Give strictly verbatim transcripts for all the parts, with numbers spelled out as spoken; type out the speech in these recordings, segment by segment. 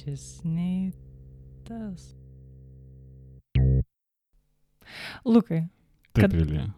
bitches, nei tas. Lukai. Taip, Kad- Vilija.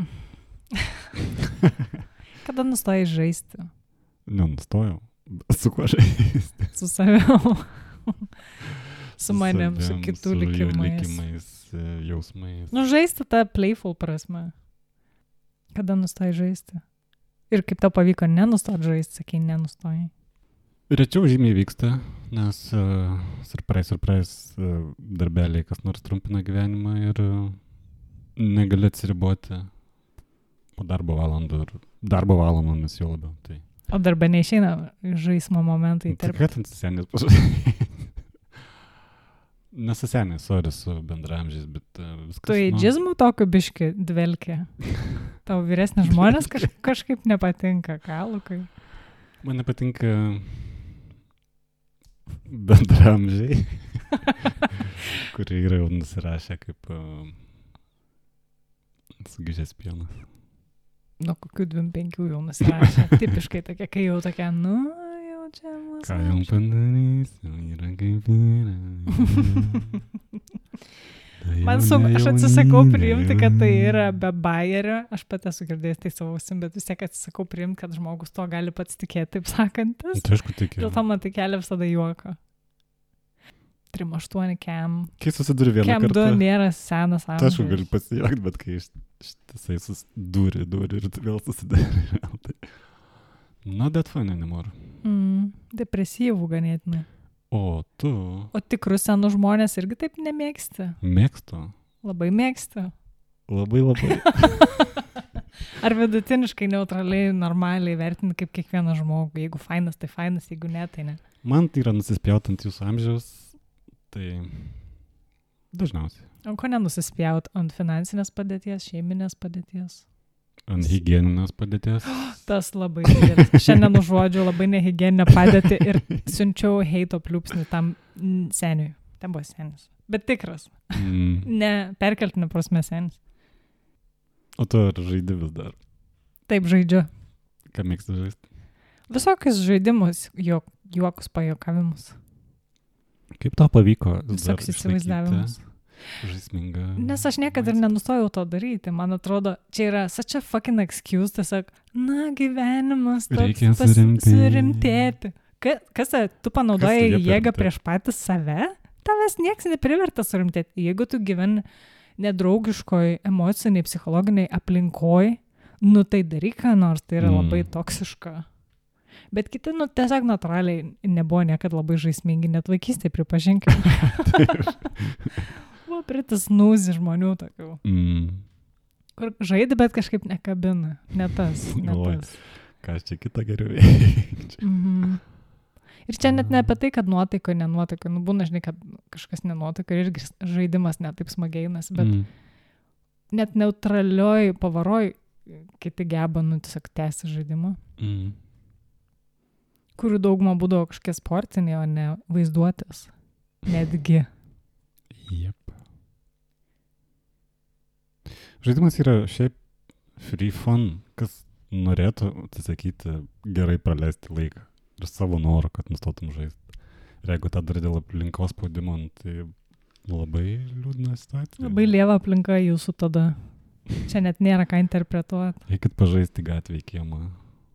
Kada nustojai žaisti Nenustojau. Su kuo žaisti? su savim? Su manim, su savim, kitų su jų likimais. likimais, e, jausmais. Nu, žaisti tą playful prasme. Kada nustojai žaisti? Ir kaip tau pavyko nenustot žaisti, sakai, nenustojai. Rečiau žymiai vyksta, nes uh, surprise, surprise uh, darbeliai kas nors trumpina gyvenimą ir uh, negali atsiriboti po darbo valandų ir darbo valandomis jau labiau. Tai. O darbė neišeina žaismo momentai. Tai Tarp... ką ten susenės pažaidžiai? Nesusenės, sorry, su bendramžiais, bet uh, viskas. Tu į džizmų tokiu biški dvelkia. Tau vyresni žmonės kaž, kažkaip nepatinka, ką, Lukai? Man nepatinka bendramžiai, kurie yra jau nusirašę kaip uh, sugižęs pienas. Nuo kokių dvim penkių jau nusirašė. Tipiškai tokia, kai jau tokia, nu, jau čia mūsų. Ką jau padarys, jau yra kaip yra. Man sunku, aš atsisakau priimti, kad tai yra be bajerio. Aš pat esu girdėjęs tai savo ausim, bet vis tiek atsisakau priimti, kad žmogus to gali pats tikėti, taip sakantis. Tai aišku, tikiu. Dėl to man tai kelia visada juoką. trim aštuoni cam. Kai susiduri vieną Cam du kartą, nėra senas tai aišku, amžius. gali pasijuokti, bet kai iš- ištisai susidūri, dūri ir vėl susidari. Tai... Not that fun anymore. Mm, depresyvų ganėtinai. O tu O tikrus senus žmonės irgi taip nemėgsti. mėgstu. Labai mėgsti. Labai labai. Ar vidutiniškai neutraliai, normaliai vertinti kaip kiekvieną žmogų. Jeigu fainas, tai fainas, jeigu ne, tai ne. Man tai yra nusispjautant jūsų amžiaus, tai dažniausiai. O ko nenusispjaut ant finansinės padėties, šeiminės padėties? Ant higieninės padėties. Tas labai didelis. Šiandien užuodžiu labai nehigieninę padėtį ir siunčiau heito pliūpsnį tam mm, seniui. Ten buvo senis. Bet tikras. Mm. Ne perkeltinė prasme senis. O tu ar žaidi vis dar? Taip žaidžiu. Ką mėgsti žaisti? Visokius žaidimus, juok, juokus, pajuokavimus. Kaip tau pavyko vis dar Visokius įsivaizdavimus. išlaikyti žaismingą? Nes aš niekada ir nenustojau to daryti. Man atrodo, čia yra such a fucking excuse, tiesiog, na, gyvenimas toks, Reikia pas- surimtėti. surimtėti. Ka, kas tai, tu panaudojai Kas liepia jėgą rimtėti? prieš patys save? Tavęs nieks nepriverta surimtėti. Jeigu tu gyveni nedraugiškoj, emociniai, psichologiniai aplinkoj, nu tai daryk ką nors, tai yra Mm. labai toksiška. Bet kiti, nu, tiesiog natūraliai nebuvo niekada labai žaismingi, net vaikystėje pripažinkime. Buvo pritis nūzi žmonių tokių, Mm. kur žaidė, bet kažkaip nekabina. Ne tas, ne Galvoju, tas. ką aš čia kitą geriau veikčiau. Mhm. Ir čia net ne apie tai, kad nuotaiko, nenuotaiko. Nu, būna, žinai, kad kažkas nenuotaiko ir irgi žaidimas netaip smageinas, bet Mm. net neutralioj pavaroj kiti geba, nu, tiesiog tęsti žaidimą, Mm. kurių dauguma būdavo kažkokie sportiniai, o ne vaizduotės. Netgi. Jep. Žaidimas yra šiaip free fun, kas norėtų atsisakyti gerai praleisti laiką ir savo norą, kad nustotum žaisti. Ir jeigu tą darai dėl aplinkos spaudimo, nu, tai labai liūdna situacija. Labai lieva aplinka jūsų tada. Čia net nėra ką interpretuoti. Eikit pažaisti gatvėje kiemą.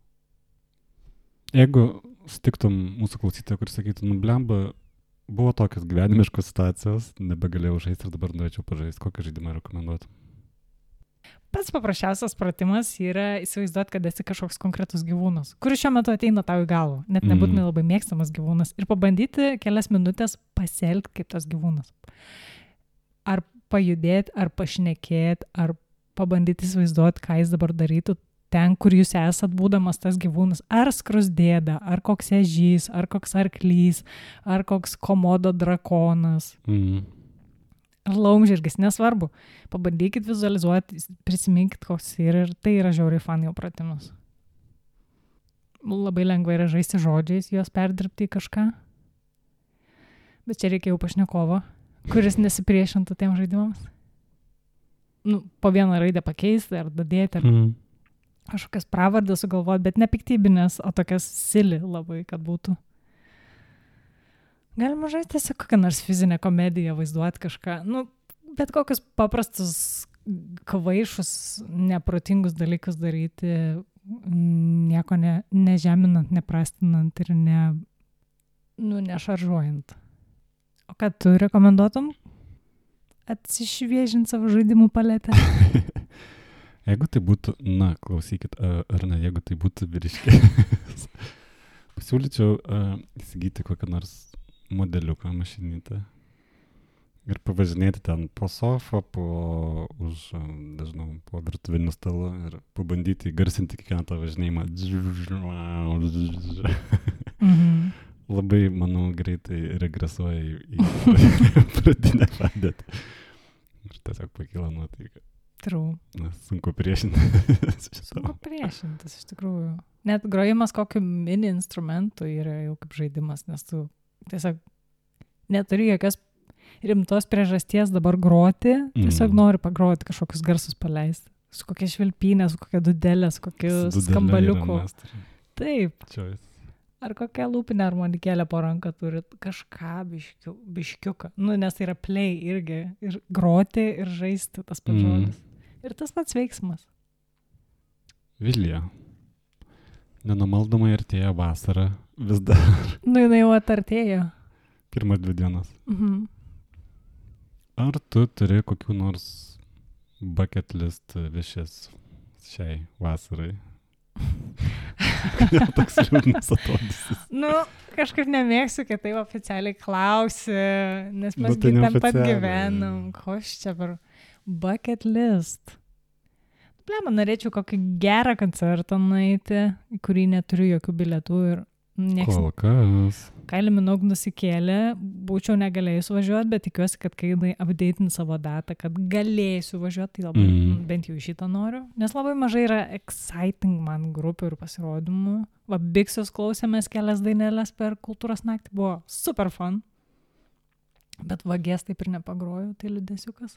Jeigu sutiktum mūsų klausytoją, kuris sakytų, nu blemba, buvo tokios gyvenimiškos situacijos, nebegalėjau žaisti ir dabar norėčiau pažaisti, kokį žaidimą rekomenduotum? Pats paprasčiausias pratimas yra įsivaizduoti, kad esi kažkoks konkretus gyvūnas, kuris šiuo metu ateina tau į galvą, net nebūtinai Mhm. labai mėgstamas gyvūnas, ir pabandyti kelias minutės pasielgti kaip tas gyvūnas. Ar pajudėti, ar pašnekėti, ar pabandyti įsivaizduoti, ką jis dabar darytų ten, kur jūs esat būdamas tas gyvūnas. Ar skrusdėda, ar koks ežys, ar koks arklys, ar koks komodo drakonas. Mm. Ar laumžirgis, nesvarbu. Pabandykit vizualizuoti, prisiminkit, koks yra, ir tai yra žiauriai fan jau pratimas. Labai lengva yra žaisti žodžiais, juos perdirbti į kažką. Bet čia reikia jau pašnekovo, kuris nesipriešintų tiem žaidimams. Nu, po vieną raidę pakeisti ar dadėti, ar Mm. kažkokias pravardės sugalvoti, bet ne piktybinės, o tokias sili labai, kad būtų. Galima žaisti tiesiog kokią nors fizinę komediją, vaizduoti kažką. Nu, bet kokius paprastus, kvaišus, neprotingus dalykus daryti, nieko ne, nežeminant, neprastinant ir ne, nu, nešaržuojant. O ką tu rekomenduotum? Atsišviežinti savo žaidimų paletę? Jeigu tai būtų, na, klausykit, ar ne, jeigu tai būtų vyriškės, pasiūlyčiau uh, įsigyti kokią nors modeliuką mašinytę ir pavažinėti ten po sofą, po už, dažnau, po virtuvinį stalą ir pabandyti įgarsinti kiekvieną tą važinėjimą. Mhm. Labai, manau, greitai regresuoja į, į pradinę padėtį. Ir tiesiog pakyla nuotaika. True. Na, sunku priešintis. Sunku priešintis, iš tikrųjų. Net grojimas kokiu mini instrumentu yra jau kaip žaidimas, nes tu tiesiog neturi jokios rimtos priežasties dabar groti, tiesiog mm. nori pagroti kažkokius garsus paleisti. Su kokia švilpynė, su kokia dudelė, su kokiu skambaliuku. Taip. Choice. Ar kokią lūpinę armonikėlę po ranką turit, kažką biškiu, biškiuką. Nu, nes tai yra play irgi. Ir groti, ir žaisti tas pats žodis. Mm. Ir tas pats veiksmas. Vilija. Nenumaldomai artėja vasara vis dar. Nu, jinai jau atartėjo. Pirmas dvi dienas. Mhm. Ar tu turi kokių nors bucket list wishes šiai vasarai? Toks liūdnas atrodysis. Nu, kažkaip nemėgsiu, kad taip oficialiai klausi, nes mes tai ten pat gyvenam. Ko aš čia per bucket list? Blema, norėčiau kokį gerą koncertą nueiti, į kurį neturiu jokių bilietų ir nieks... Kol kas. Kylie Minogue nusikėlė, būčiau negalėjus važiuoti, bet tikiuosi, kad kai jinai update'in savo datą, kad galėsiu važiuoti, tai labai mm. bent jau šitą noriu, nes labai mažai yra exciting man grupių ir pasirodymų. Va, Bixius klausėmės kelias dainelės per kultūros naktį, buvo super fun, bet vagės taip ir nepagrojau, tai liūdesiukas.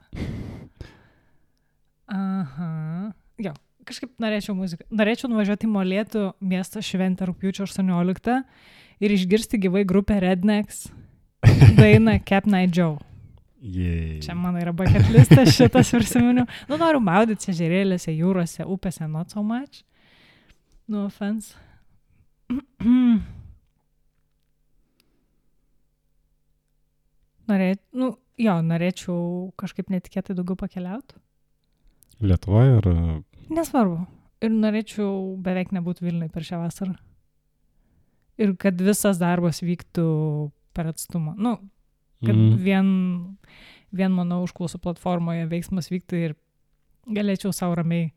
Aha, jo, kažkaip norėčiau muziką. Norėčiau nuvažiuoti į Molėtų miesto šventę rugpjūčio aštuonioliktą ir išgirsti gyvai grupę Rednecks dainą Cap Night Joe. Yay. Čia mano yra bucket listas šitas prisiminiau. Nu, noriu maudyti ežerėlėse, jūrose, upėse, not so much. No offense. Norėt, nu, jo, norėčiau kažkaip netikėtai daugiau pakeliauti. Lietuvoje ar... Nesvarbu. Ir norėčiau beveik nebūti Vilniuje per šią vasarą. Ir kad visas darbas vyktų per atstumą. Nu, kad mm. vien, vien, manau, užklausų platformoje veiksmas vyktų ir galėčiau savo ramiai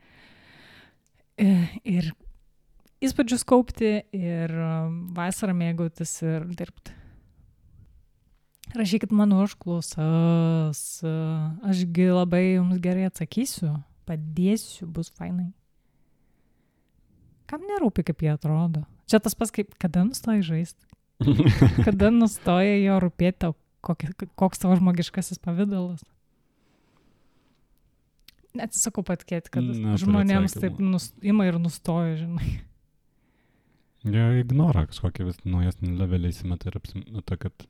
ir įspūdžius kaupti, ir vasarą mėgautis ir dirbti. Rašykit mano užklausas. Ašgi labai jums gerai atsakysiu. Padėsiu, bus fainai. Kam nerūpi, kaip jie atrodo? Čia tas pas kaip, kada nustoji žaisti? Kada nustoja jo rūpėti tau, kokie, koks tavo žmogiškasis pavidalas? Atsisakau patikėti, kad Na, žmonėms taip nus, ima ir nustoja, žinai. Jie ignora kažkokį vis naujesnį levelį įsimeta ir apsimeta, kad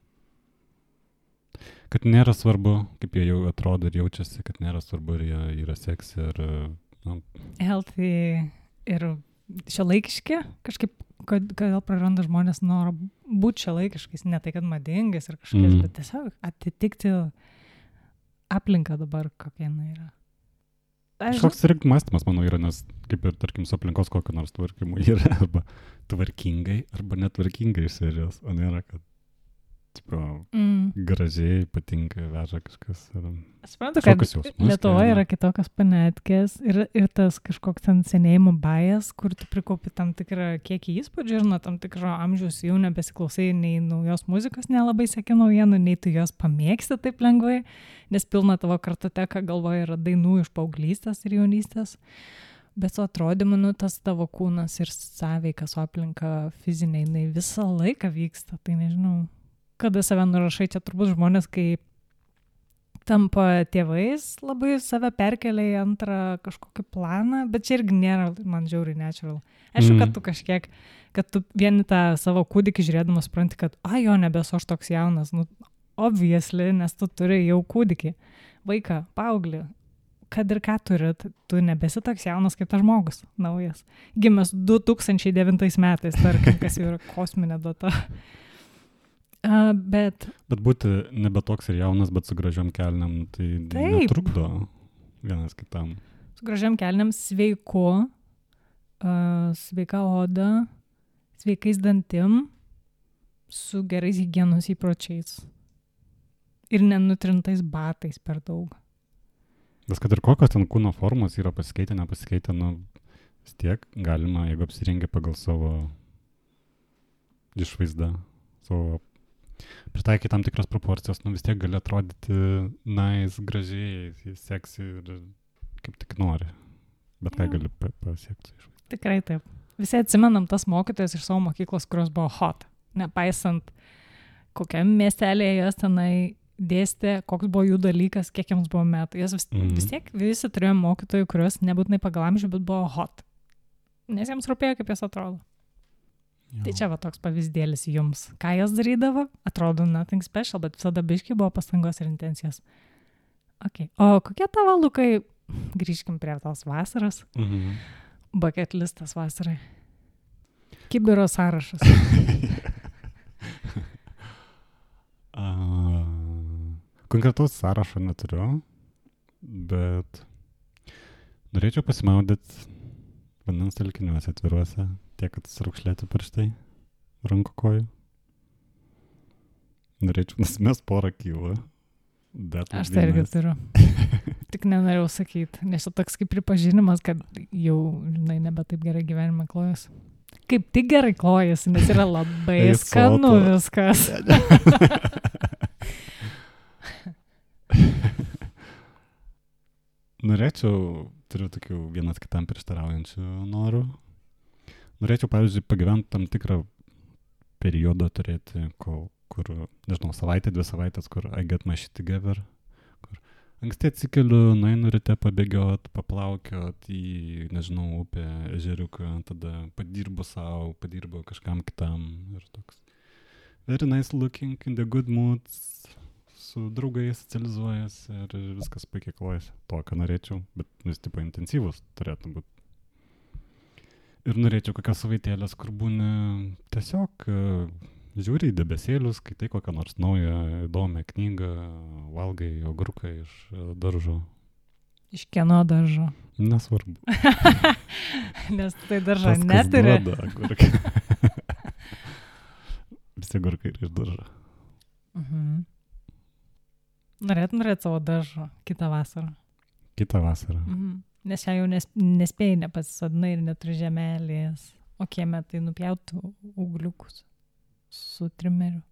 kad nėra svarbu, kaip jie jau atrodo ir jaučiasi, kad nėra svarbu, ar jie yra seksi, ar... Nu. Healthy ir šiuolaikiški, kažkaip, kodėl praranda žmonės norą būti šiuolaikiškais, ne tai, kad madingais ar kažkas, mm. bet tiesiog atitikti aplinką dabar, kokia jinai yra. Aš... Kažkoks ir mąstymas, manau, yra, nes kaip ir, tarkim, su aplinkos kokio nors tvarkymu yra arba tvarkingai, arba netvarkingai iš serijos, o nėra, kad tipo, mm. gražiai, patinka, veža kažkas. Ir... Aš suprantu, kad Lietuvoje yra kitokios panetkės ir, ir tas kažkoks ten senėjimo bajas, kur tu prikaupi tam tikrą kiekį įspūdžių ir nuo tam tikro amžiaus jau nebesiklausai nei naujos muzikos, nelabai seki naujienų, nei tu jos pamėgsti taip lengvai, nes pilna tavo kartoteka galvoje yra dainų iš paauglystės ir jaunystės. Bet su atrodymu, nu, tas tavo kūnas ir sąveika su aplinka fizinė, jinai visą laiką vyksta, tai nežinau. Kada save nurašai, čia turbūt žmonės, kai tampa tėvais, labai save perkelia į antrą kažkokį planą, bet čia irgi nėra man žiauriai natural. Aišku, Mhm. kad tu kažkiek, kad tu vieni tą savo kūdikį žiūrėdamas supranti, kad, ai jo, nebesu aš toks jaunas, nu, obviously, nes tu turi jau kūdikį, vaiką, paauglį, kad ir ką turi, t- tu nebesi toks jaunas kaip tas žmogus, naujas. Gimęs du tūkstančiai devintais metais, tarkim, kas jau yra kosminė data. Uh, bet Bet būti nebe toks ir jaunas, bet su gražiom kelniam, tai Taip. netrukdo vienas kitam. su gražiam kelniam sveiku, uh, sveika oda, sveikais dantim, su gerais higienos įpročiais ir nenutrintais batais per daug. Nes kad ir kokios ten kūno formos yra pasikeitę, nepasikeitę, nu vis tiek galima, jeigu apsirengia pagal savo išvaizdą, savo pritaikai tam tikras proporcijas, nu vis tiek gali atrodyti nice, gražiai, seksi ir kaip tik nori. Bet ką Jo. gali pa- pasiekti iš vaizdą. Tikrai taip. Visi atsimenam tas mokytojas iš savo mokyklos, kurios buvo hot. Nepaisant, kokiam miestelėje jos tenai dėstė, koks buvo jų dalykas, kiek jiems buvo metų. Jas vis, Mhm. vis tiek visi turėjo mokytojų, kurios nebūtinai pagal amžių, bet buvo hot. Nes jiems rūpėjo, kaip jos atrodo. Jo. Tai čia va toks pavyzdėlis jums. Ką jos darydavo? Atrodo nothing special, bet visada biški buvo pastangos ir intencijos. Okay. O kokie tavo, Lukai, grįžkim prie tos vasaros, Mhm. bucket listas vasarai. Kibiro sąrašas. A, konkretaus sąrašo neturiu, bet norėčiau pasimaudyti vandens telkiniuose atviruose, tiek kad sraukšlėti pirštai, rankų kojų. Norėčiau nusimest porą kilų. bet Aš tai irgi vadinasi- turiu. Tik nenorėjau sakyti, nes čia toks kaip pripažinimas, kad jau, žinai, nebe taip gerai gyvenime klojasi. Kaip tik gerai klojasi, nes yra labai Ei, skanu sotu. viskas. Norėčiau, turiu tokių vienas kitam prieštaraujančių norų. Norėčiau, pavyzdžiui, pagyventi tam tikrą periodą turėti, kol, kur, nežinau, savaitę, dvi savaitės, kur I get my shit together. Kur anksti atsikeliu, nueinu ryte pabėgiot, paplaukiot į, nežinau, upę, ežeriuką, tada padirbu savo, padirbu kažkam kitam ir toks. Very nice looking, in the good moods, su draugais socializuojasi ir viskas puikiai klojasi. To, ką norėčiau, bet vis tipo intensyvus turėtų būti. Ir norėčiau kokios savaitėlės, kur būni tiesiog e, žiūri į debesėlius, skaitai kokią nors naują įdomią knygą, valgai ogruką iš e, daržo. Iš kieno daržo? Nesvarbu. Nes tai daržo Tas, kas neturi. duoda agurką. Visi agurkai yra iš daržo. Mhm. Norėtum norėti savo daržo kitą vasarą. Kitą vasarą. Mhm. Nes čia jau nes, nespėjai, nepasisadinai ir neturi žemelės. O kieme tai nupjautų ūgliukus su trimeriu.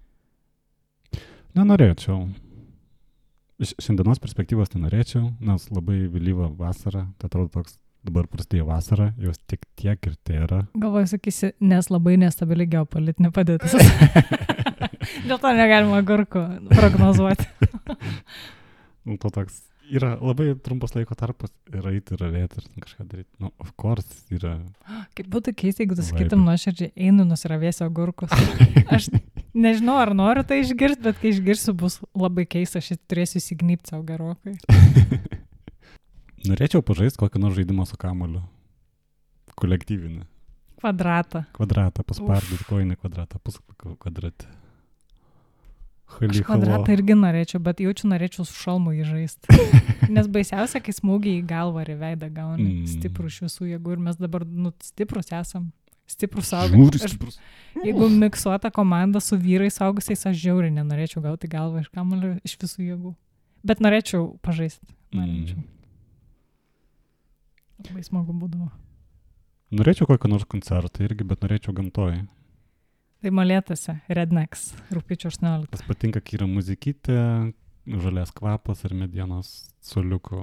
Nenorėčiau. Iš šiandienos perspektyvos tai norėčiau, nes labai vėlyva vasara, tai atrodo toks, dabar prasidėjo vasara, jos tik tiek ir tai yra. Galvoju, sakysi, nes labai nestabili geopolitinė padėtis. Dėl to negalima agurkų prognozuoti. Nu, to toks yra labai trumpas laiko tarpas ir eiti ir ravėti ir ten kažką daryti. Nu, of course, yra. Kaip būtų keista, jeigu tu Vaibai. sakytum nuoširdžiai, einu nusiravėsiu agurkus. Aš nežinau, ar noriu tai išgirsti, bet kai išgirsiu, bus labai keista, aš turėsiu įsignybti savo gerokai. Norėčiau pažaisti kokį nors žaidimą su kamuoliu. Kolektyvinį. Kvadratą. Kvadratą, paspardyti kojinį kvadratą, puskvadratį. kvadratį. Hali, Aš kvadratą halo. irgi norėčiau, bet jaučiu norėčiau su šalmu įžaisti. Nes baisiausia, kai smūgiai į galvą ar į veidą gauni Mm. stiprų iš visų jėgų ir mes dabar nu, stiprus esam. Stiprus Žiūri saugus. stiprus. Jeigu miksuota komanda su vyrais saugusiais, aš žiauriai nenorėčiau gauti galvą iš kamuolio iš visų jėgų. Bet norėčiau pažaisti. Norėčiau. Mm. Labai smagu būdavo. Norėčiau kokį nors koncertą irgi, bet norėčiau gamtoj. Tai Molėtuose, Rednecks, rugpjūčio aštuonioliktą. Tas patinka, kai yra muzikytė, žolės kvapas ir medienos soliuko.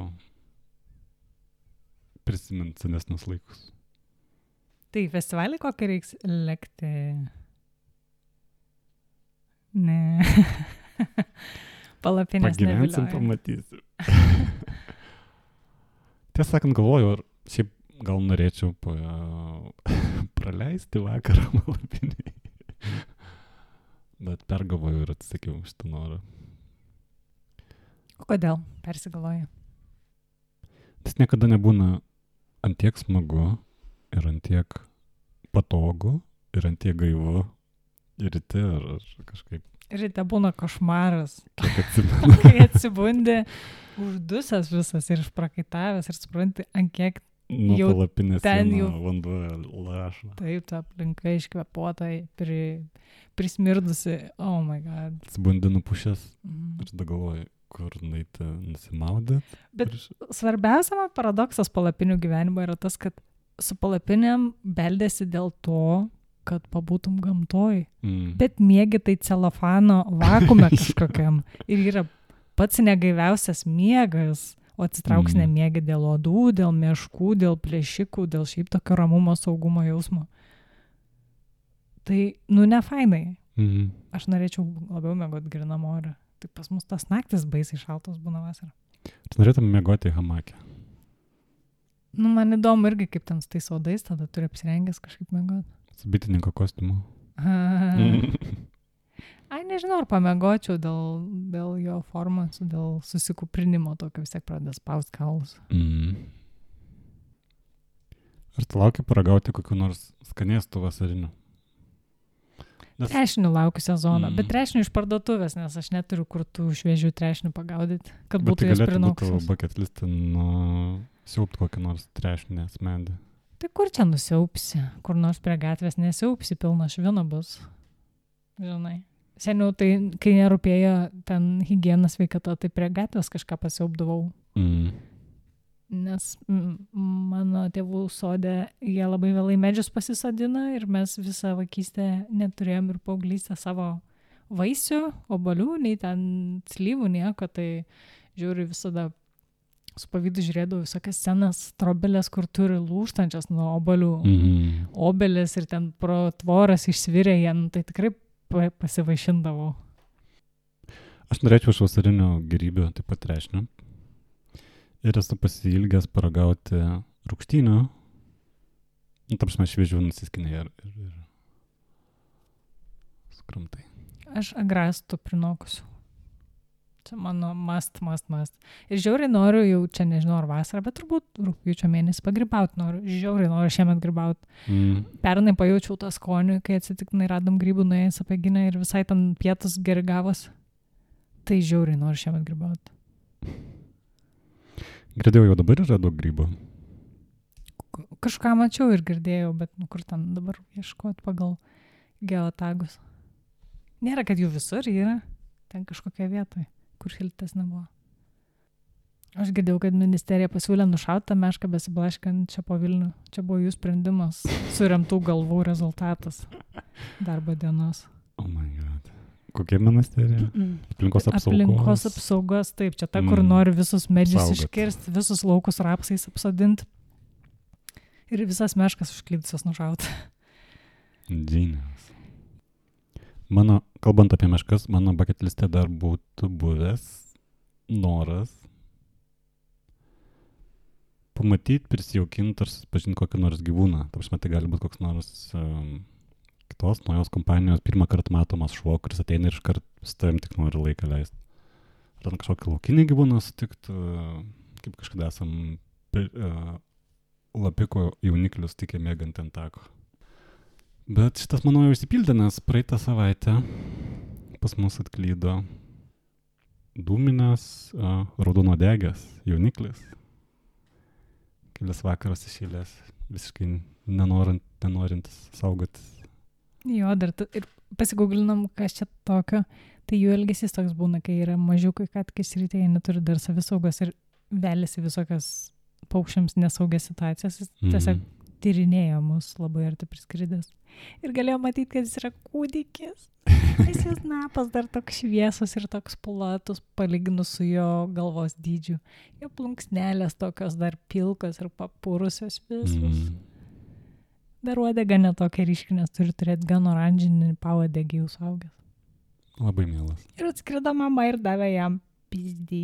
Prisimint senesnius laikus. Tai festivalį kokį reiks lekti? Ne. Palapinės Pagyvensim, nevilioja. pamatysim. Tiesą sakant, galvoju, ar šiaip gal norėčiau pa, praleisti vakarą palapinėje. Bet pergalvoju ir atsisakiau šitą norą. Kodėl? Persigalvoju. Tas niekada nebūna antiek smagu ir antiek patogu ir antiek gaivu ir ryte ar, ar kažkaip. Ryte būna košmaras. Kiek atsimenu. Kai atsibundi, uždusęs visas ir išprakaitavęs ir supranti, ant kiek Nuo jau palapinės ten sienų jau- vanduo laša. taip ta aplinka iškvepuota, pri, prismirdusi. Oh my god. Atsibundi nupušęs Mhm. ir tada galvoju, kur nueiti nusimaudyti. Bet Ir- svarbiausia man paradoksas palapinių gyvenimo yra tas, kad su palapinėm beldėsi dėl to, kad pabūtum gamtoj. Mm. Bet miegi tai celofano vakume kažkokiam. Ir yra pats negaiviausias miegas, o atsitrauks Mm. nemiegi dėl odų, dėl meškų, dėl plėšikų, dėl šiaip tokio ramumo, saugumo jausmo. Tai, nu, ne fainai. Mm. Aš norėčiau labiau mėgoti grinam orą. Tai pas mus tas naktis baisiai šaltos būna vasarą. Tu norėtum miegoti hamakė. Nu, man įdomu irgi, kaip ten su tais odais, tada turi apsirengęs kažkaip mėgoti. Su bitininko kostiumu. Ai, nežinau, ar pamėgočiau dėl, dėl jo formos, dėl susikuprinimo tokio vis tiek pradeda spaust kaulus. Mm. Ar tu lauki paragauti kokių nors skanėstų vasarinių? Nes- Trešinių laukiu sezoną, Mm. bet trešinių iš parduotuvės, nes aš neturiu kur tų šviežių trešinių pagaudyti, kad Bet būtų tai jas galėtų būti prinokusios. bucket listą nuo siaubt kokį nors trešinės medį. Tai kur čia nusiaupsi? Kur nors prie gatvės nesiaupsi, pilna švino bus. Žinai. Seniau tai, kai nerūpėjo ten higiena sveikata, tai prie gatvės kažką pasiaupdavau. Mm. Nes mm, mano tėvų sode jie labai vėlai medžius pasisodina ir mes visą vaikystę neturėjom ir paauglystę savo vaisių, obolių, nei ten slyvų, nieko, tai žiūri visada su pavydu žiūrėdavau visokias senas trobelės, kur turi lūštančias nuo obolių. Mm. Obelis ir ten pro tvoras išsvirė jie, nu, tai tikrai pa- pasivaišindavau. Aš norėčiau iš vasarinio gerybių, taip pat trešnių. Ir esu pasiilgęs paragauti rūgštynių. Nu, ta prasme, šviežių nusiskinė ir, ir, ir skramtai. Aš agrastų prinokusiu. Čia mano must, must, must. Ir žiauriai noriu, jau čia nežinau ar vasarą, bet turbūt rugpjūčio mėnesį pagrybauti noriu. Žiauriai noriu šiemet grybauti. Mm. Pernai pajaučiau tą skonį, kai atsitiktinai radom grybų nuėjęs apie ginę ir visai ten pietus geri gavos. Tai žiauriai noriu šiemet grybauti. Girdėjau, jau dabar yra daug grybų. Kažką mačiau ir girdėjau, bet nu, kur ten dabar ieškoti pagal geotagus. Nėra, kad jų visur yra. Ten kažkokia vietoje, kur šiltas nebuvo. Aš girdėjau, kad ministerija pasiūlė nušautą mešką besiblaškant čia po Vilnių. Čia buvo jų sprendimas, suremtų galvų rezultatas darbo dienos. Oh my god. Kokia ministerija? Aplinkos apsaugos. Aplinkos apsaugos, taip, čia ta, kur Mm. nori visus medžius Saugot. iškirsti, visus laukus rapsais apsodinti ir visas meškas užklydusios nušauti. Genius. Mano, kalbant apie meškas, mano bucket liste dar būtų buvęs noras pamatyti, prisijaukinti ar susipažinti kokį nors gyvūną. Ta prasme, tai gali būti koks nors um, kitos naujos kompanijos pirmą kartą matomas šuo, kuris ateina ir iškart su tavim tik nori laiką leisti. Ar ten kažkokį laukinį gyvūną sutikti, uh, kaip kažkada esam per, uh, lapiko jauniklius tikę mėgant ant tako. Bet šitas mano jau išsipildė, nes praeitą savaitę pas mus atklydo dūminės uh, raudonodegės jauniklis. Kelias vakaras išėlės, visiškai nenorint, nenorintis saugotis. Jo, dar tu, ir pasigūglinam, kas čia tokio, tai jų elgesys toks būna, kai yra mažiukai, kad kai srityje jie neturi dar savisaugos ir veliasi visokias paukščiams nesaugias situacijas, jis Mhm. tiesiog tyrinėjo mus labai arti priskridęs. Ir galėjo matyti, kad jis yra kūdikis. Jis jis napas dar toks šviesus ir toks platus, palyginus su jo galvos dydžiu. Jo plunksnelės tokios dar pilkos ir papūrusios visus. Mm. Dar uodega netokia ryški, nes turi turėti gan oranžinį pavadegį jau suaugęs. Labai mielas. Ir atskrido mama ir davė jam pizdį.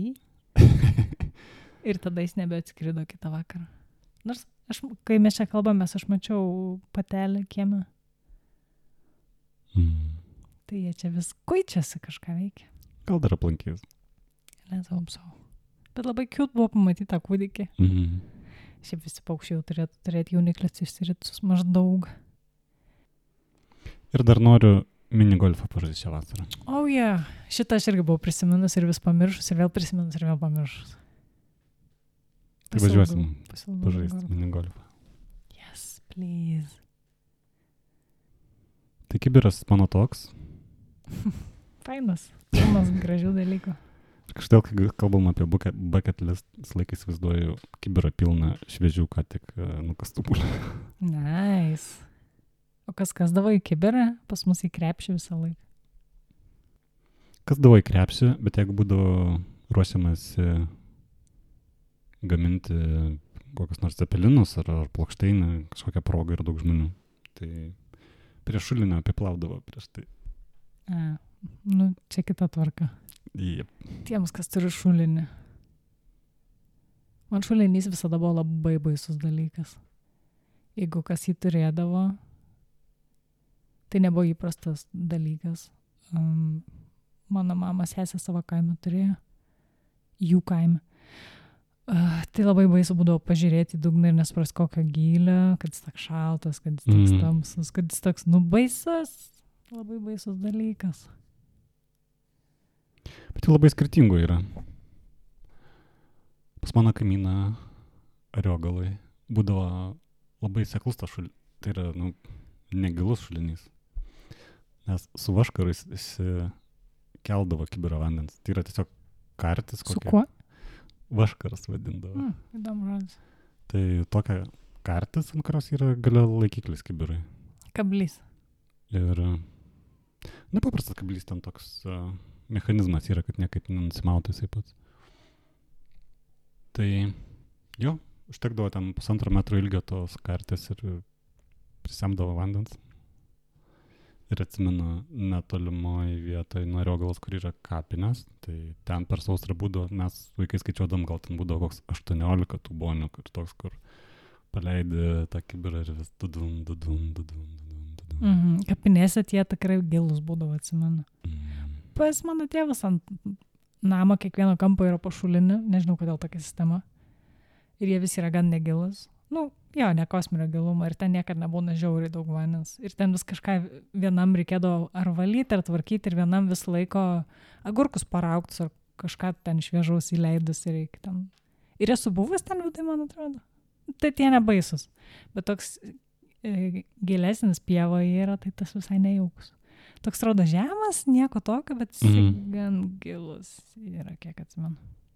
Ir tada jis nebeatskrido kitą vakarą. Nors, aš, kai mes čia kalbamės, aš mačiau patelę kiemą. Mm. Tai jie čia vis kuičiasi kažką veikia. Gal dar aplankys. Let's hope so. Bet labai cute buvo pamatyti tą kūdikį. Mm. Šiaip visi paukščiai jau turėtų turėti jauniklius išsiritus maždaug. Ir dar noriu minigolfą pažaisti šią vasarą. O, oh, yeah. Šitą aš irgi buvau prisiminus ir vis pamiršus ir vėl prisiminus ir vėl pamiršus. Tai važiuosim pažaisti minigolfą. Yes, please. Tai kibiras mano toks. Fainas. Pilnas gražių dalykų. Kažkodėl, kai kalbam apie bucket, bucket list, vis laikai įsivaizduoju kibirą pilną šviežių, ką tik nukastų bulvių. Nice. O kas kasdavo į kibirą? Pas mus į krepšį visą laiką. Kasdavo į krepšį, bet jeigu būdavo ruošiamasi gaminti kokius nors cepelinus ar, ar plokšteinę, kažkokią progą ir daug žmonių, tai prie šulinio apiplaudavo prieš tai. A, nu, čia kita tvarka. Yep. Tiems, kas turi šulinį. Man šulinys visada buvo labai baisus dalykas. Jeigu kas jį turėdavo, tai nebuvo įprastas dalykas. Um, mano mama sesė savo kaimą turėjo. Jų kaimą. Uh, tai labai baisu būdavo pažiūrėti į dugną ir nesupras kokio gylio, kad jis toks šaltas, kad jis toks Mm. tamsus, kad jis toks, nu, baisus. Labai baisus dalykas. Bet tai labai skirtingų yra. Pas mano kaimyną Ariogaloj būdavo labai seklus tas šulinys. Tai yra, nu, negilus šulinys. Nes su vaškaru jis, jis keldavo kibirą vandens. Tai yra tiesiog kartis kokia. Su kuo? Vaškaras vadindavo. Mm, įdomu žodis. Tai tokia kartis, ant kurios yra galia laikiklis kibirui. Kablys. Ir nepaprastas kablys, ten toks uh, mechanizmas yra, kad niekaip nenusimautų jisai pats. Tai jo, užtekdavo ten pusantro metro ilgio tos kartės ir prisemdavo vandens. Ir atsimenu netolimoje vietoje nuo Ariogalos, kur yra kapinės, tai ten per sausrą būdavo, mes vaikai skaičiuodam, gal ten būdavo koks aštuoniolika tų bonių, kur toks, kur paleidi tą kibirą ir vis dudum, dudum, dudum, dudum, dudum. Mhm. Kapinėse tie tikrai gilus būdavo, atsimenu. Mm. Pas mano tėvas ant namo kiekvieno kampo yra po šulinį, nežinau kodėl tokia sistema. Ir jie visi yra gan negilus. Nu, jo, ne kosminio gilumo ir ten niekada nebūna žiauriai daug vandens. Ir ten vis kažką vienam reikėdavo ar valyti, ar tvarkyti ir vienam vis laiko agurkus paraugtus ar kažką ten šviežaus įleidus ir reikia ten. Ir esu buvęs ten vidai, man atrodo. Tai tie nebaisus. Bet toks e, gilesnis pievoje yra, tai tas visai nejaukus. Toks rodo žemas, nieko tokio, bet jis Mhm. gan gilus yra, kiek atsimenu.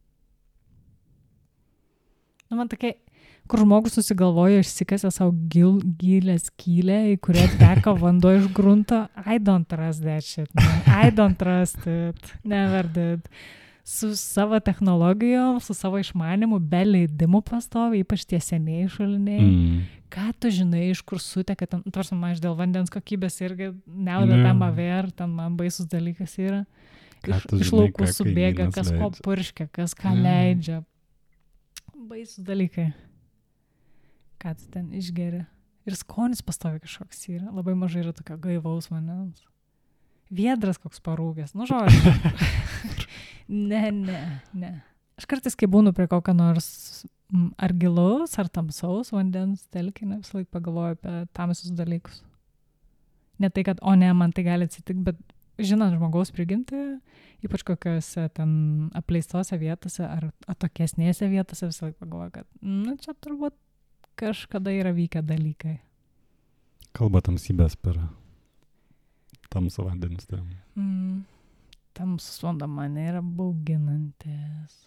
Nu, man tokia, kur žmogus susigalvojo, išsikasė savo gil, gilę skylę, į kurią teka vanduo iš grunto. I don't trust that shit, man. I don't trust it. Never did. Su savo technologijom, su savo išmanimu, be leidimų pastovi, ypač tie seniai šuliniai. Mm. Ką tu žinai, iš kur suteka, ten, tarsi man dėl vandens kokybės irgi neuda Ne. tam aver, ten man baisus dalykas yra. Ką Iš, tu iš žinai, laukų ką subėga, kaimynas kas ko leidžia. purškia, kas ką Ne. leidžia. Baisus dalykai. Ką tu ten išgeri. Ir skonis pastovi kažkoks yra. Labai mažai yra tokio gaivaus vandens. Viedras koks parūgęs. Nu, žodžiu. ne, ne, ne. Aš kartais, kai būnu prie kokio nors mm, ar gilaus, ar tamsaus vandens telkinio, visą laiką pagalvoju apie tamsius dalykus. Ne tai, kad, o ne, man tai gali atsitikti, bet žinant žmogaus prigimti, ypač kokiose ten apleistose vietose ar atokesnėse vietose, visą laiką pagalvoju, kad, nu, čia turbūt kažkada yra vykę dalykai. Kalba tamsybės per tamsų vandenis. Tai. Mm, tamsus vanduo mane yra bauginantis.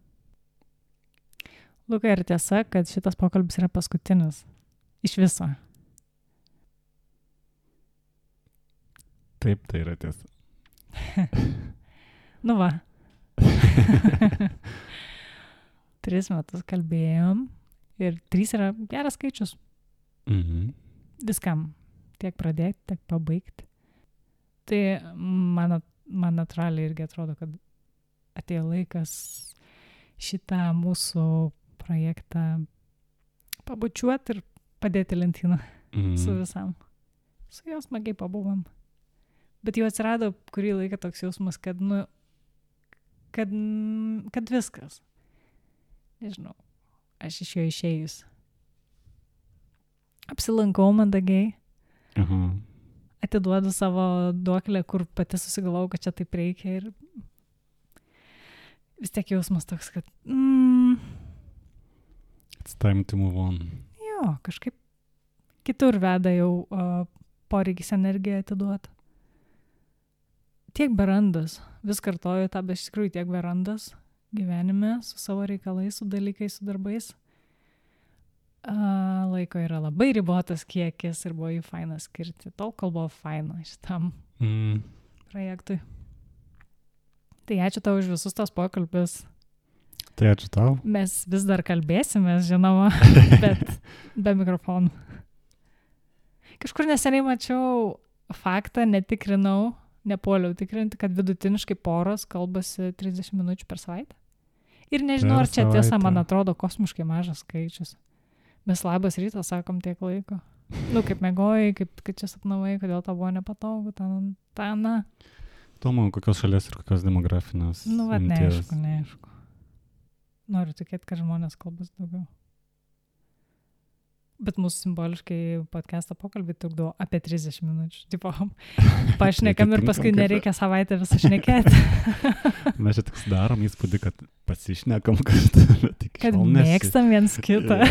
Lukai, ar tiesa, kad šitas pokalbis yra paskutinis? Iš viso. Taip, tai yra tiesa. Nu va. Tris metus kalbėjom ir trys yra geras skaičius. Mhm. Viskam. Tiek pradėti, tiek pabaigti. Tai mano, man natūraliai irgi atrodo, kad atėjo laikas šitą mūsų projektą pabučiuoti ir padėti lentyną Mm. su visam. Su jos smagiai pabuvom. Bet jau atsirado kurį laiką toks jausmas, kad, nu, kad, kad viskas. Nežinau, aš iš jo išėjus. Apsilankau mandagiai. Aha. Atiduodu savo duoklę, kur pati susigalvau, kad čia taip reikia ir vis tiek jausmas toks, kad mm, It's time to move on. jo, kažkaip kitur veda jau uh, poreikis energiją atiduoti. Tiek berandas, vis kartoju tą, bet iš tikrųjų tiek berandas gyvenime su savo reikalais, su dalykais, su darbais. Uh, laiko yra labai ribotas kiekis ir buvo jų faina skirti. Tol, kol buvo faina šitam Mm. projektui. Tai ačiū tau už visus tos pokalbius. Tai ačiū tau. Mes vis dar kalbėsime, žinoma, bet be mikrofonų. Kažkur neseniai mačiau faktą, netikrinau, nepuoliau tikrinti, kad vidutiniškai poros kalbasi trisdešimt minučių per savaitę. Ir nežinau, Per ar čia tiesa, savaitę. man atrodo, kosmiškai mažas skaičius. Mes labas rytas sakom tiek laiko. Nu, kaip mėgojai, kaip, kaip čia sapnavai, kodėl tau buvo nepatogu, ten, ten, na. Tomo, kokios šalies ir kokios demografinės. Nu, vat, imties. neaišku, neaišku. Noriu tikėti, kad žmonės kalbas daugiau. Bet mūsų simboliškai podcast'o pokalbį trukdo apie trisdešimt minučių. Tipo, pašnekam ir paskui nereikia savaitę visą šnekėti. Mes čia tik darom įspūdį, kad pasišnekam kartą, bet iki Kad šiol nesi- mėgstam viens kitą.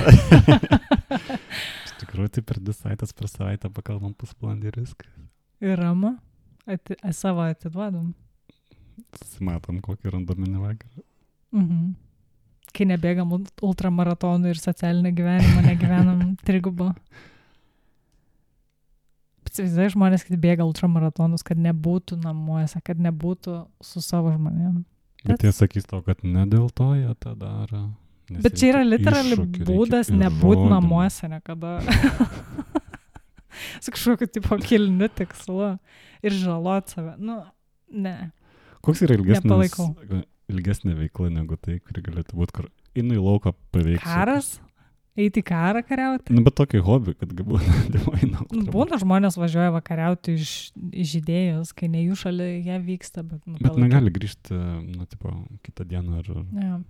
Iš tikrųjų, tai per dvi savaitės per savaitę pakalbam pusvalandį ir viskas. Ir ramu, ati, savo atiduodam. Susimatom kokį randominį vakarą. Mhm. Kai nebėgam ult- ultramaratonų ir socialinio gyvenimo, negyvenam trigubo. Įsivaizduoju žmonės, kad bėga ultramaratonus, kad nebūtų namuose, kad nebūtų su savo žmonėm. Bet jie sakys tau, kad ne dėl to jie tą daro. nes Bet čia yra reikia literali iššūkių, reikia būdas nebūti įrodymų. namuose niekada. Su kažkokiu tipo kilniu tikslu ir žalot save. Nu, ne. Koks yra ilgesnis, Nepalaikau. ilgesnė veikla negu tai, kuri galėtų būti, kur einu į lauką paveikti. Karas? Eiti į karą kariauti? Nu, bet tokį hobį, kad būna. Būna žmonės važiuoja vakariauti iš, iš idėjos, kai ne jų šalia jie vyksta, bet... Nu, Bet palaikyt. negali grįžti, nu, tipo, kitą dieną ar... Ja.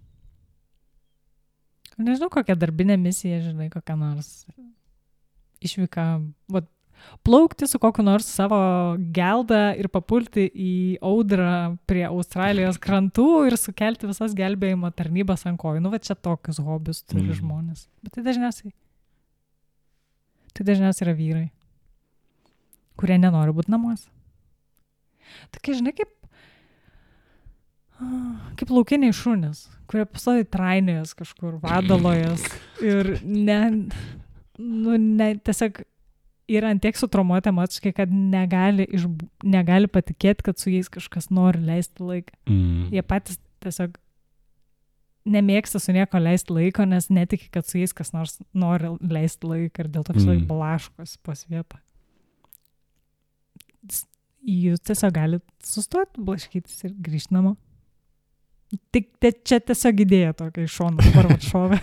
Nežinau, kokia darbinė misija, žinai, kokia nors išvyka, vat, plaukti su kokiu nors savo geldą ir papulti į audrą prie Australijos krantų ir sukelti visas gelbėjimo tarnybas ant kojų. Nu, va čia tokius hobius turi Mm. mm. žmonės. Bet tai dažniausiai, tai dažniausiai yra vyrai, kurie nenori būti namuose. Tokie, žinai, kaip kaip laukiniai šunys, kurie pastoviai trainėjas kažkur, vadalojas ir ne, nu, ne, tiesiog yra ant tiek sutraumuoti emociškai, kad negali, iš, negali patikėti, kad su jais kažkas nori leisti laiką. Mm. Jie patys tiesiog nemėgsta su nieko leisti laiko, nes netiki, kad su jais kas nors nori leisti laiką ir dėl to visą Mm. laiką blaškosi pas vietą. Jūs tiesiog galite sustoti, blaškytis ir grįžti namo. Tik te, čia tiesiog idėja tokia iš šono, dabar vat šovė.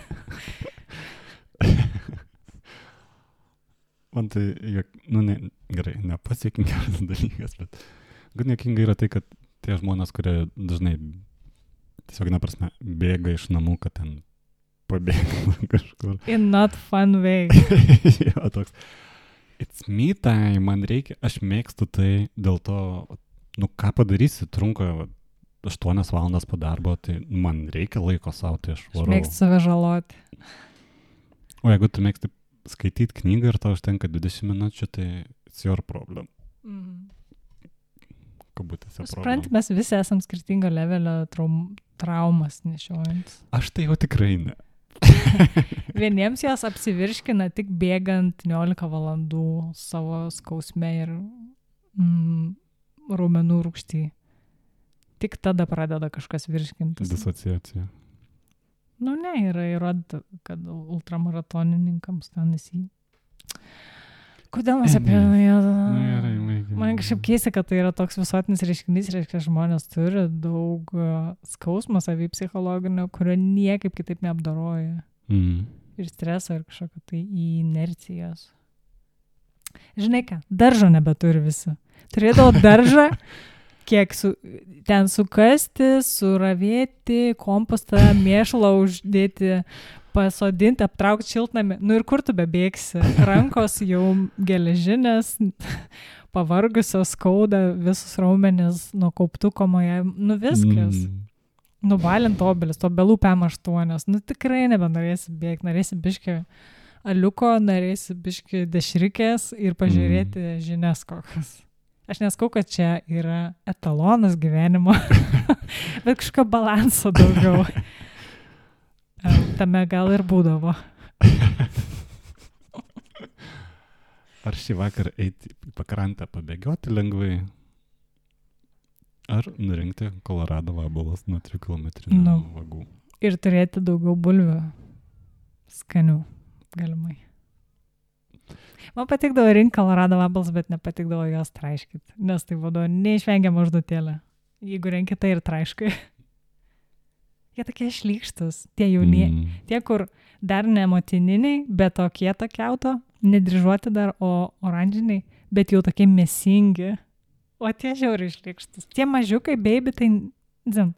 Man tai, jok, nu, ne, gerai, ne pats jokingiausias dalykas, bet gan jokinga yra tai, kad tie žmonės, kurie dažnai tiesiog, na prasme, bėga iš namų, kad ten pabėga kažkur. In not fun way. Jo, toks, it's me time, man reikia, aš mėgstu tai, dėl to, nu, ką padarysi, trunka aštuonias valandas po darbo, tai man reikia laiko savo, tai aš Aš varau. mėgstu save žaloti. O jeigu tu mėgsti skaityti knygą ir tau užtenka dvidešimt minučių, tai it's your problem. Mm. Kabutėse Supranti, problem. mes visi esam skirtingo levelio traum, traumas nešiojant. Aš tai jau tikrai ne. Vieniems jos apsivirškina tik bėgant niolika valandų savo skausme ir mm, raumenų rūgšty. Tik tada pradeda kažkas virškintis. Disociacija. Nu ne, yra įrodyta, kad ultramaratonininkams ten esi. Kodėl mes apie... Nu, gerai, baigė. Man kažkaip keista, kad tai yra toks visuotinis reiškinys, reiškia, žmonės turi daug uh, skausmo savy psichologinio, kurio niekaip kitaip neapdoroja. Mm. Ir streso, ir kažkokio tai inercijos. Žinai ką, daržo nebeturi visi. Turėdavo daržą, kiek su, ten sukasti, suravėti, kompostą, mėšlą uždėti, pasodinti, aptraukti šiltnamį. Nu ir kur tu bebėgsi? Rankos jau geležinės, pavargusios, skauda, visus raumenis nuo kauptuko moje. Nu viskas. Mm. Nuvalint obelis, obelų pem aštuonios. Nu tikrai nebenorėsi bėgti, norėsi biški aliuko, norėsi biški dešrikės ir pažiūrėti mm. žinias kokias. Aš neskau, kad čia yra etalonas gyvenimo, bet kažkokio balanso daugiau. Tame gal ir būdavo. Ar šį vakarą eiti į pakrantę pabėgioti lengvai? Ar nurinkti Kolorado vabalas nuo trijų kilometrų Nu. vagų? Ir turėti daugiau bulvių skanių, galimai. Man patikdavo rinkti Kolorado vabalus, bet nepatikdavo jos traiškyti, nes tai būdavo neišvengiama užduotėlė. Jeigu renki tai ir traiškai. Jie tokie šlykštus, tie jaunie, Mm. tie, kur dar ne motininiai, bet tokie tokiauto, nedryžuoti dar, o oranžiniai, bet jau tokie mėsingi. O tie žiauriai šlykštus. Tie mažiukai, baby, tai dzin.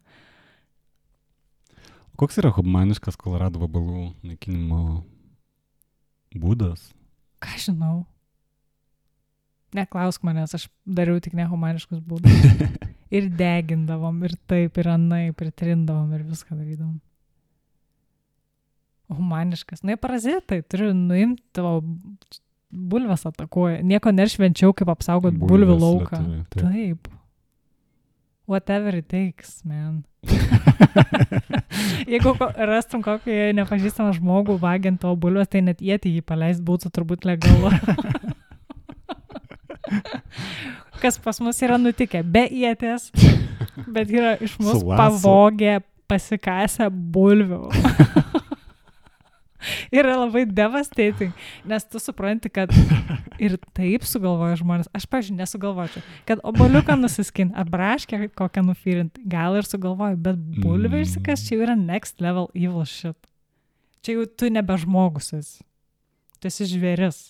Koks yra humaniškas Kolorado vabalų naikinimo būdas? Ką žinau? Neklausk manęs, aš dariau tik nehumaniškus būdus. Ir degindavom, ir taip, ir anaip, ir trindavom, ir viską darydavom. Humaniškas. Nu, jie parazitai, turiu nuimti tavo bulves atakuoja. Nieko neršvenčiau, kaip apsaugot bulvių lauką. Lietuviai, taip. Taip. Whatever it takes, man. Jeigu ko, rastum kokį nepažįstamą žmogų vagiant tavo bulves, tai net ietį jį paleist būtų turbūt legalu. Kas pas mus yra nutikę be ietės, bet yra iš mus Su lasu. pavogę, pasikasę bulvių. Yra labai devastating, nes tu supranti, kad ir taip sugalvoja žmonės. Aš, pavyzdžiui, nesugalvočiau, kad oboliuką nusiskin, ar braškę kokią nufirint, gal ir sugalvoju, bet bulvė išsikas, čia yra next level evil shit. Čia jau tu nebe žmogus esi. Tu esi žvėris.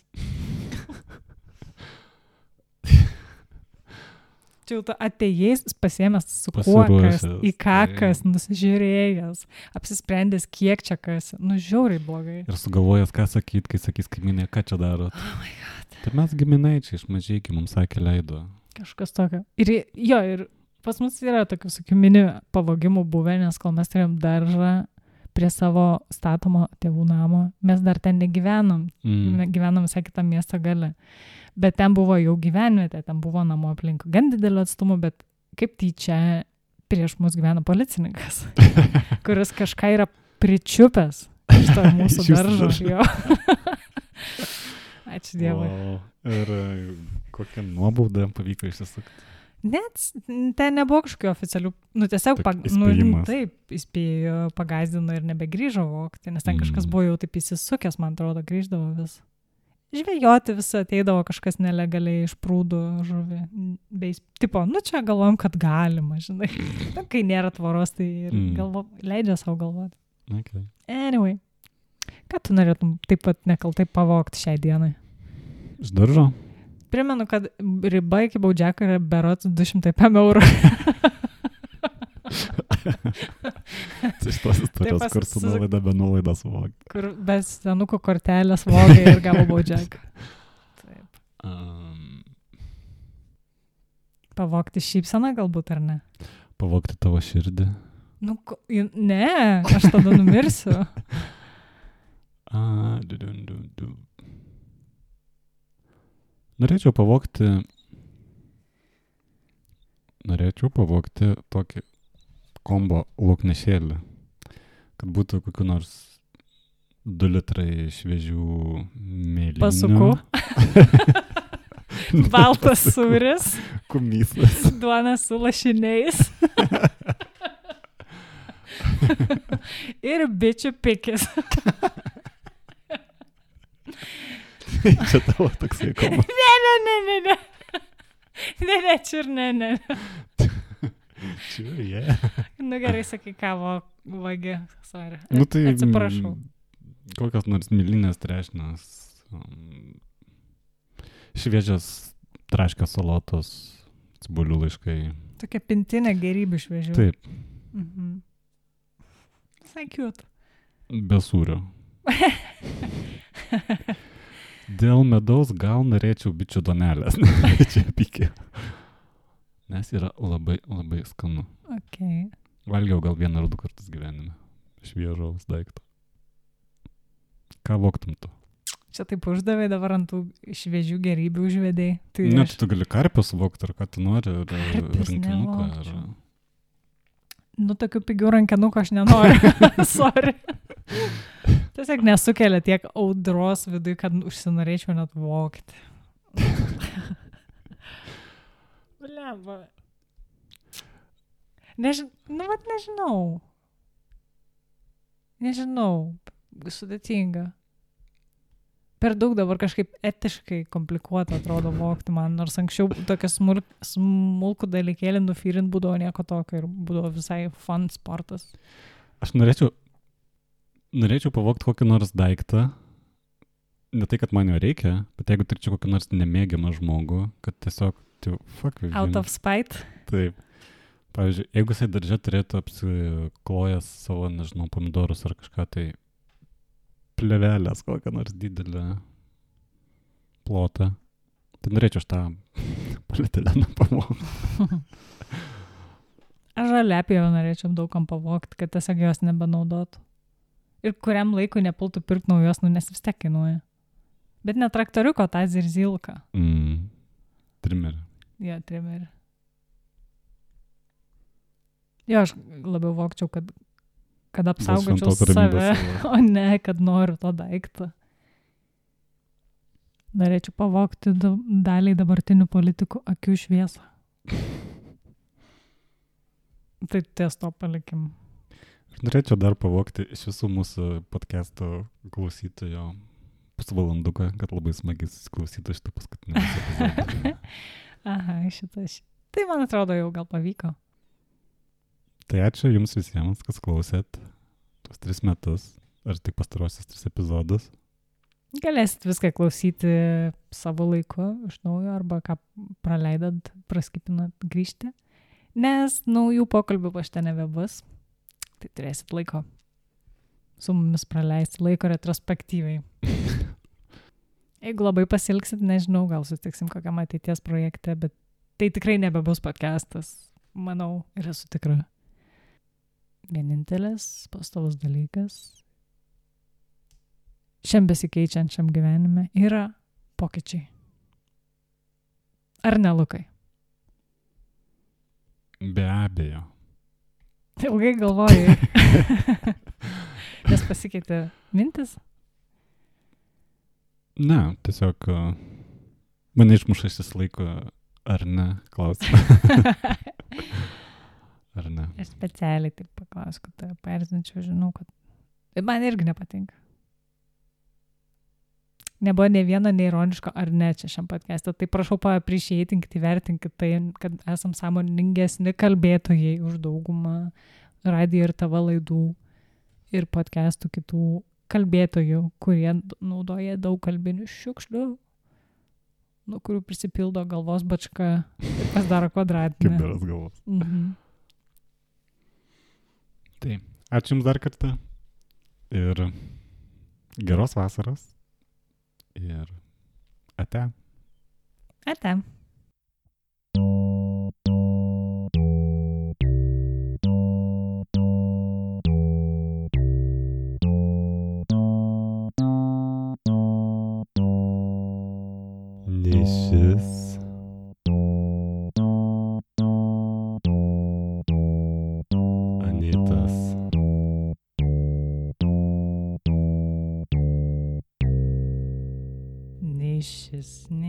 Čia jau tu atėjais, pasiėmęs su kuokas, Pasiruošęs, į kakas, nusižiūrėjęs, apsisprendęs, kiek čia kas. Nu, žiauriai blogai. Ir sugalvojęs, ką sakyt, kai sakys kaiminė, ką čia darot. Oh my God. Tai mes giminaičiai iš mažykių mums sakė leido. Kažkas tokio. Ir jo, ir pas mus yra tokių, sakykim, mini pavogimų buvę, nes kol mes turėjom daržą prie savo statomo tėvų namo, mes dar ten negyvenom. Mm. Gyvenom visai kitą miesto gale. Bet ten buvo jau gyvenvietė, ten buvo namo aplink. Gan didelio atstumo, bet kaip tyčia prieš mus gyvena policininkas, kuris kažką yra pričiupęs iš to mūsų Iš jūsų daržo. daržo. Jo. Ačiū Dievui. Wow. Ir e, kokią nuobaudą pavyko išsisukti? Net s- ten nebuvo kažkokių oficialių, nu tiesiog, Tik pag, nu, įspėjimas. taip, įspėjo, pagazdino ir nebegrįžo vogti, nes ten kažkas Mm. buvo jau taip įsisukęs, man atrodo, grįždavo vis. Žvejoti visą ateidavo kažkas nelegaliai iš prūdų žuvį. Bei, tipo, nu čia galvojom, kad galima, žinai. Nu, kai nėra tvoros, tai ir Mm. galvo, leidžia savo galvoti. Okay. Anyway, ką tu norėtum taip pat nekaltai pavogti šiai dienai? Iš daržo? Primenu, kad riba iki baudžiako yra berots du šimtai pem eurų. Tai šitos istorijos, pas- kur su su- nuolaida be nuolaidos vogti. Kur be senukų kortelės vogė ir gavo baudžiaką. Taip. Um, Pavogti šypseną galbūt, ar ne? pavogti tavo širdį. Nu, ko- i- ne, aš tada numirsiu. A, du, du, du, du. Norėčiau pavogti Norėčiau pavogti tokį kombo lauknešėlį, kad būtų kokiu nors du litrai šviežių mėlynių. Pasuku. Baltas sūris, Kumysas. duona su lašiniais. Ir bičių pikis. Čia tavo toksai kombo. Ne, ne, ne, ne, ne. Ne, ne, čia ir ne, ne. Čia, yeah. Nu gerai, sakai, ką vo- vagi, sorry. Nu tai... Atsiprašau. mm, Kokios nors milinės trešnios, um, šviežias traškios salotos, cibulių laiškai. Tokia pintinė gerybių šviežių. Taip, Mhm. Visai cute. be sūrio. Dėl medaus gal norėčiau bičių donelės. Čia pykė. Nes yra labai, labai skanu. Okay. Valgiau gal vieną ar du kartus gyvenime. Šviežaus daikto. Ką voktum tu? Čia taip uždavė, dabar ant tų šviežių gerybių užvedėjai. Tai Net aš, tu gali karpius vokti, ar ką tu nori, ar Karpius rankinuką, ar... nevogčiau. nu, tokių pigių rankinukų aš nenoriu. Sorry. Tiesiog nesukelia tiek audros vidui, kad užsinorėčiau net vokti. Blemba. Nežin... Nu, vat nežinau. Nežinau. Sudėtinga. Per daug dabar kažkaip etiškai komplikuota atrodo vokti man, nors anksčiau tokia smulk, smulkų dalykėlį nufyrint būdavo nieko tokio ir būdavo visai fun sportas. Aš norėčiau, norėčiau pavogti kokį nors daiktą, ne tai, kad man jo reikia, bet jeigu turėčiau kokį nors nemėgiamą žmogų, kad tiesiog, tai fuck with Out him. of spite. Taip. Pavyzdžiui, jeigu jisai darže turėtų apsiklojęs savo, nežinau, pomidorus ar kažką, tai plevelės kokią nors didelę plotą, tai norėčiau aš tą polietileną pavogti. Aš žaliapį jau norėčiau daugam pavogti, kad tiesiog jos nebenaudotų. Ir kuriam laikui nepultų pirkti naujos, nu nes vis tiek kainuoja. Bet ne traktoriuko, tą zirzilką. Mm. Trimerį. Jo, trimerį. Jo, aš labiau vogčiau, kad, kad apsaugočiau šventos save, ramybės. o ne, kad noriu to daiktą. Norėčiau pavogti da- daliai dabartinių politikų akių šviesą. Tai ties to palikim. Aš norėčiau dar pavogti iš visų mūsų podcast'o klausytojo pusvalanduką, kad labai smagiai susiklausytų šitą paskutinį epizodą. Aha, šitas. Tai man atrodo jau gal pavyko. Tai ačiū jums visiems, kas klausėt tuos tris metus, ar tik pastarosius tris epizodus. Galėsit viską klausyti savo laiku iš naujo arba ką praleidant, praskipinant, grįžti. Nes naujų pokalbių pašte nebebus. Tai turėsit laiko su mumis praleisti laiko retrospektyviai. Jeigu labai pasilgsit, nežinau, gal sutiksim kokiam ateities projekte, bet tai tikrai nebebus podcastas. Manau, ir esu tikra. Vienintelis pastovus dalykas šiam besikeičiančiam gyvenime yra pokyčiai. Ar ne, Lukai? Be abejo. Ilgai galvojai. Nes pasikeitė mintis? Ne, tiesiog uh, mane išmuša šis laiko, ar ne, klausimą. Ar ne? Aš specialiai taip paklausiu, kad tave paerzinčiau, žinau, kad... Bet man irgi nepatinka. Nebuvo ne vieno neironiško ar ne čia šiam podcast'e. Tai prašau paappreciatinkit, įvertinkit tai, kad esam sąmoningesni kalbėtojai už daugumą radijo ir tavo laidų ir podcast'ų kitų kalbėtojų, kurie naudoja daug kalbinių šiukšlių, nuo kurių prisipildo galvos bačka ir pasidaro kvadratinę. Kiberas galvos. Mhm. Tai ačiū jums dar kartą ir geros vasaros ir ate. Ate. Nišis. Anytas. Nišis,